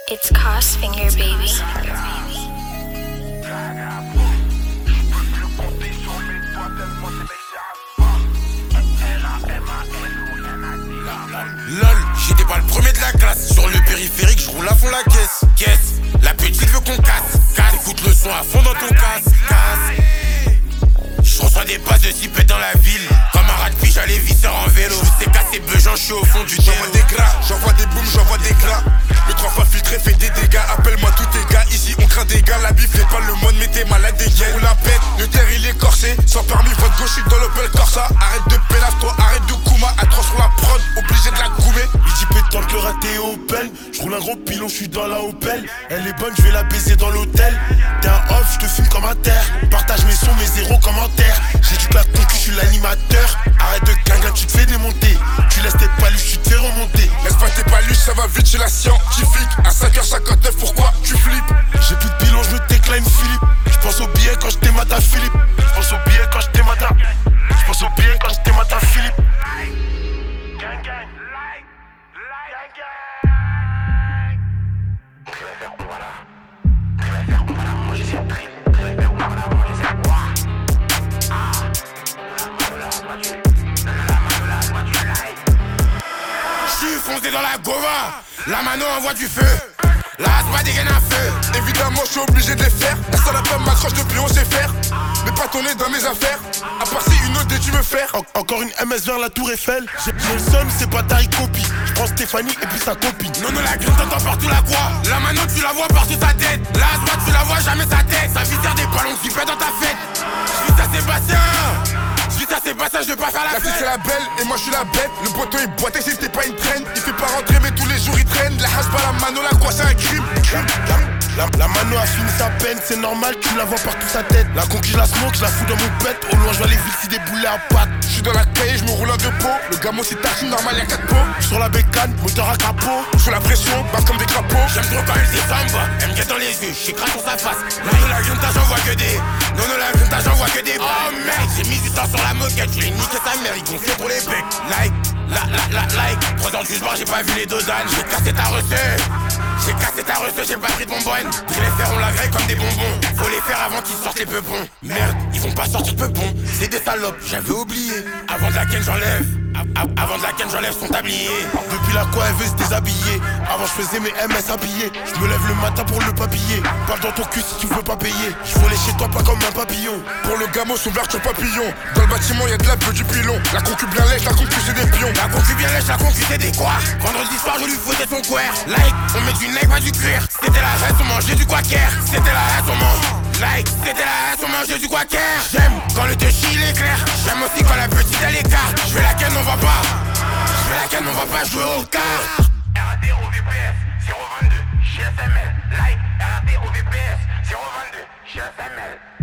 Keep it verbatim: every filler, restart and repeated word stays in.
It's Crossfinger, baby. Lol, j'étais pas le premier de la classe. Sur le périphérique, je roule à fond la caisse. Caisse, la petite veut qu'on casse. Casse, écoute le son à fond dans ton casse. Casse. Je reçois des passes de zipette dans la ville. Comme un rat de piche à l'évisseur en vélo. C'est cassé beugent, je suis au fond du délo. J'envoie des gras, j'envoie des booms, j'envoie des gras. Le trois fois filtré fait des dégâts. Appelle-moi tous tes gars, ici on craint des gars. La bif n'est pas le monde, mais t'es malade des gains. Ou la pète, le terre il est corsé. Sans permis, votre gauche, je suis dans l'Opel Corsa. Arrête de pénasse, toi, arrête de Kuma. À trois sur la prod, obligé de la coumer. Il dit pétante le raté Opel. Je roule un gros pilon, je suis dans la Opel. Elle est bonne, je vais la baiser dans l'hôtel. T'es un off, je te fume comme un terre. Partage mes sons, mes zéros commentaires. J'éduque la concu, je suis l'animateur. Arrête de guinguin, tu te fais démonter. Tu laisses tes paluches, tu te fais remonter. Laisse pas tes paluches, ça va vite chez la scientifique. À cinq heures cinquante-neuf, pourquoi tu flippes? J'ai plus de pilon, je me décline Philippe. Je pense au billet quand je t'aimate à Philippe. Je pense au billet quand je t'aimate à Je pense au billet quand je t'aimate à Philippe. J'suis foncé dans la gova. La mano envoie du feu. La asma dégaine un feu. Évidemment, je suis obligé de les faire. La seule femme m'accroche depuis on sait faire. Mais pas ton nez dans mes affaires. À part si une autre tu veux faire. En- Encore une M S vers la tour Eiffel. J'ai le son, c'est pas ta copie. Je prends Stéphanie et puis sa copine. Non, non, la grille t'entends partout la croix. La mano tu la vois partout sa tête. La asma tu la vois jamais sa tête. Sa visère des ballons qui fait dans ta fête. J'vis ça Sébastien. J'vis ça Sébastien, je vais pas faire la La fille fête. c'est la belle et moi je suis la bête. Le poteau il boitait si c'était pas une traîne. Il fait pas rentrer mais tous les jours il traîne. La hache pas la mano, la croix c'est un crime. La, la mano a fini sa peine, c'est normal, tu la vois partout sa tête. La conquille, je la smoke, je la fous dans mon pet. Au loin, je vois les villes si des boulets à pattes. Je suis dans la caille, je me roule en deux pots. Le gamo c'est tartine, normal y'a quatre pots. Sur la bécane, moteur à capot. Sous la pression, basse comme des crapauds. J'aime trop quand elle descend, elle me guette dans les yeux, j'écrase sur sa face. Non, non, la grunta, j'en vois que des. Non, non, la grunta, j'en vois que des. Oh mec, j'ai mis du temps sur la moquette, je l'ai niqué sa mère, il gonflait pour les becs. Like, la, la, la, like. Trois ans de jugement, j'ai pas vu les dodanes. J'ai cassé ta recette. J'ai cassé ta recette, j'ai pas pris de bonbonne. Je les faire, on la grille comme des bonbons. Faut les faire avant qu'ils sortent les peupons. Merde, ils vont pas sortir peupons. C'est des salopes, j'avais oublié. Avant de la ken, j'enlève. Avant de la ken, j'enlève son tablier. Depuis la quoi, elle veut se déshabiller. Avant, je faisais mes M S habillés. Je me lève le matin pour le papiller. Parle dans ton cul si tu veux pas payer. Je volais chez toi, pas comme un papillon. Pour le gamo, son verre papillon. Dans le bâtiment, y'a de la peu du pilon. La concu bien lèche, la concu c'est des pions. La concu bien lèche, la concu c'est des quoi. Vendredi soir, je lui fouettais son couer. Like, on met du nec, pas du cuir. C'était la reste, on mangeait du quaker. C'était la reste, on mange. Like, c'était la reste, on mangeait du quaker. J'aime quand le touchy il est clair. J'aime aussi quand la petite elle écarte. Je vais la ken, on va pas. Je vais la ken, on va pas jouer au quart. R A D O V P S zéro vingt-deux G S M L. Like R A D O V P S zéro vingt-deux G S M L.